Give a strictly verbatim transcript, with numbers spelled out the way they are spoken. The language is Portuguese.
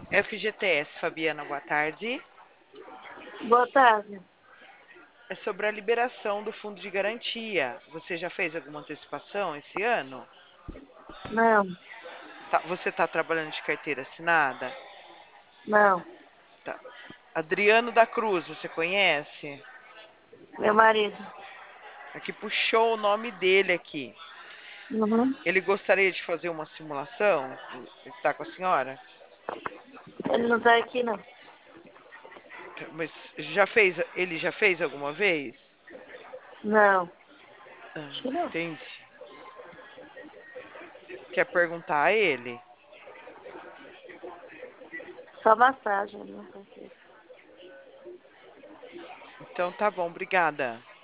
F G T S, Fabiana, boa tarde. Boa tarde. É sobre a liberação do fundo de garantia. Você já fez alguma antecipação esse ano? Não, Tá, você está trabalhando de carteira assinada? não. Tá. Adriano da Cruz, você conhece? Meu marido. Aqui puxou o nome dele aqui. Uhum. Ele gostaria de fazer uma simulação? Ele está com a senhora? Ele não tá aqui, não. Mas já fez, ele já fez alguma vez? Não. Ah, Acho que não. entendi. Quer perguntar a ele? Só massagem, ele não tá aqui. Então tá bom, obrigada.